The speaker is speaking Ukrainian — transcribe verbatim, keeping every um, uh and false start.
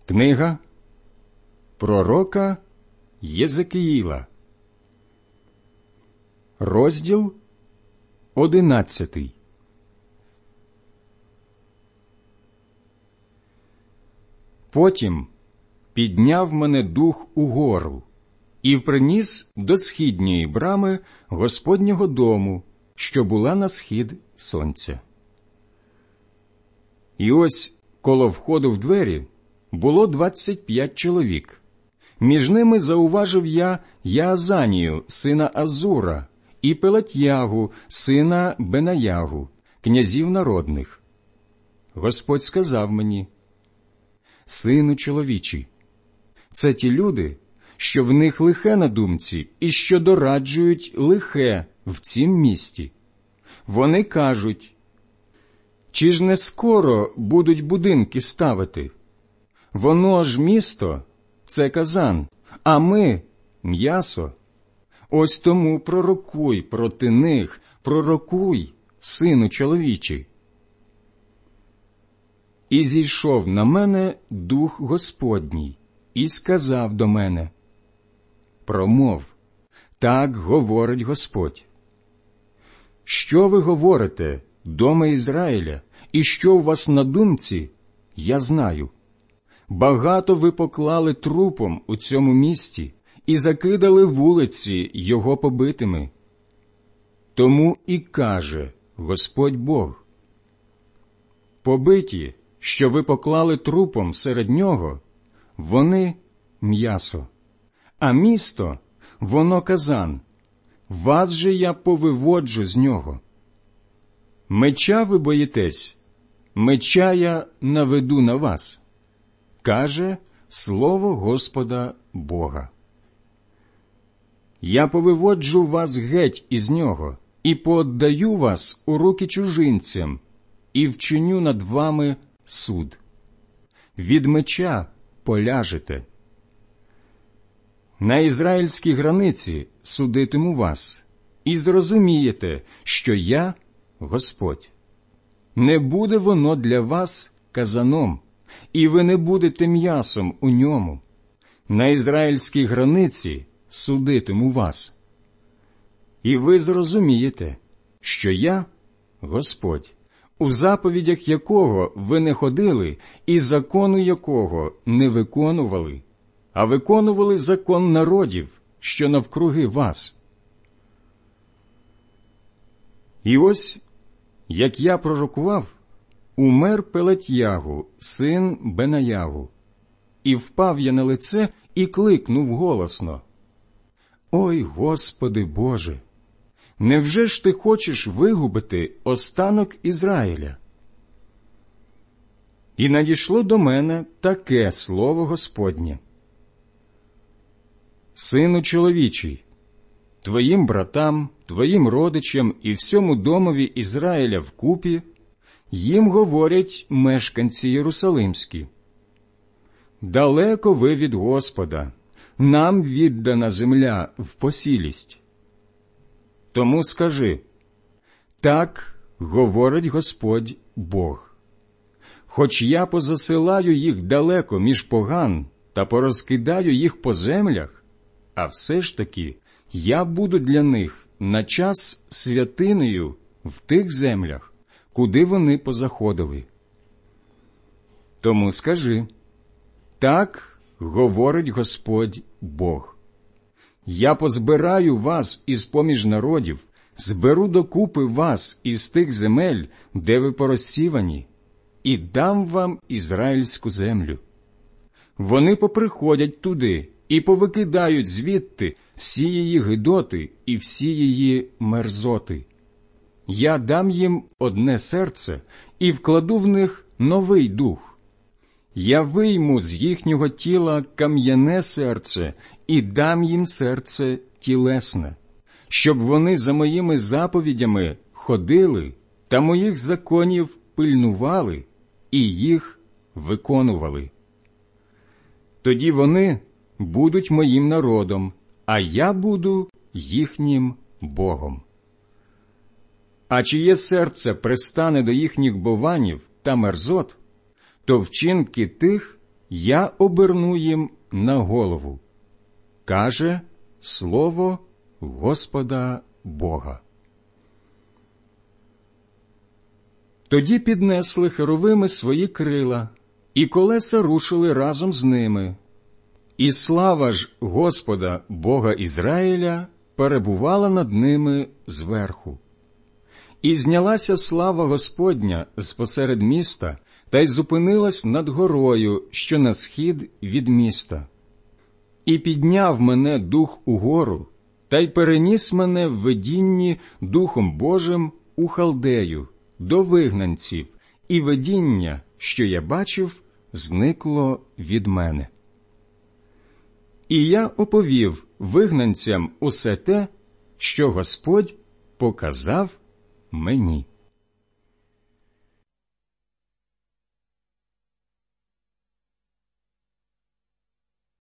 Книга пророка Єзекіїла, розділ одинадцятий. Потім підняв мене дух угору і приніс до східньої брами Господнього дому, що була на схід сонця. І ось коло входу в двері було двадцять п'ять чоловік. Між ними зауважив я Яазанію, сина Азура, і Пелатьягу, сина Бенаягу, князів народних. Господь сказав мені: «Сину чоловічий, це ті люди, що в них лихе на думці і що дораджують лихе в цім місті. Вони кажуть: чи ж не скоро будуть будинки ставити? Воно ж місто – це казан, а ми – м'ясо. Ось тому пророкуй проти них, пророкуй, сину чоловічий». І зійшов на мене Дух Господній і сказав до мене: «Промов, так говорить Господь. Що ви говорите, доме Ізраїля, і що у вас на думці, я знаю. Багато ви поклали трупом у цьому місті і закидали вулиці його побитими. Тому і каже Господь Бог: побиті, що ви поклали трупом серед нього, вони – м'ясо, а місто – воно казан. Вас же я повиводжу з нього. Меча ви боїтесь, меча я наведу на вас, каже слово Господа Бога. Я повиводжу вас геть із нього і пооддаю вас у руки чужинцям і вчиню над вами суд. Від меча поляжете. На ізраїльській границі судитиму вас, і зрозумієте, що я Господь. Не буде воно для вас казаном, і ви не будете м'ясом у ньому. На ізраїльській границі судитиму вас. І ви зрозумієте, що я Господь, у заповідях якого ви не ходили, і закону якого не виконували, а виконували закон народів, що навкруги вас. І ось, як я пророкував, умер Пелатьягу, син Бенаягу, і впав я на лице і кликнув голосно: «Ой, Господи Боже! Невже ж ти хочеш вигубити останок Ізраїля?» І надійшло до мене таке слово Господнє: «Сину чоловічий, твоїм братам, твоїм родичам і всьому домові Ізраїля вкупі їм говорять мешканці єрусалимські: далеко ви від Господа, нам віддана земля в посілість. Тому скажи: так говорить Господь Бог. Хоч я позасилаю їх далеко між поган та порозкидаю їх по землях, а все ж таки я буду для них на час святинею в тих землях, куди вони позаходили. Тому скажи: так говорить Господь Бог. Я позбираю вас із-поміж народів, зберу докупи вас із тих земель, де ви порозсівані, і дам вам ізраїльську землю. Вони поприходять туди і повикидають звідти всі її гидоти і всі її мерзоти. Я дам їм одне серце і вкладу в них новий дух. Я вийму з їхнього тіла кам'яне серце і дам їм серце тілесне, щоб вони за моїми заповідями ходили та моїх законів пильнували і їх виконували. Тоді вони будуть моїм народом, а я буду їхнім Богом. А чиє серце пристане до їхніх бованів та мерзот, то вчинки тих я оберну їм на голову, каже слово Господа Бога. Тоді піднесли херовими свої крила, і колеса рушили разом з ними. І слава ж Господа Бога Ізраїля перебувала над ними зверху. І знялася слава Господня з-посеред міста, та й зупинилась над горою, що на схід від міста. І підняв мене Дух угору, та й переніс мене в видінні Духом Божим у Халдею, до вигнанців, і видіння, що я бачив, зникло від мене. І я оповів вигнанцям усе те, що Господь показав мені.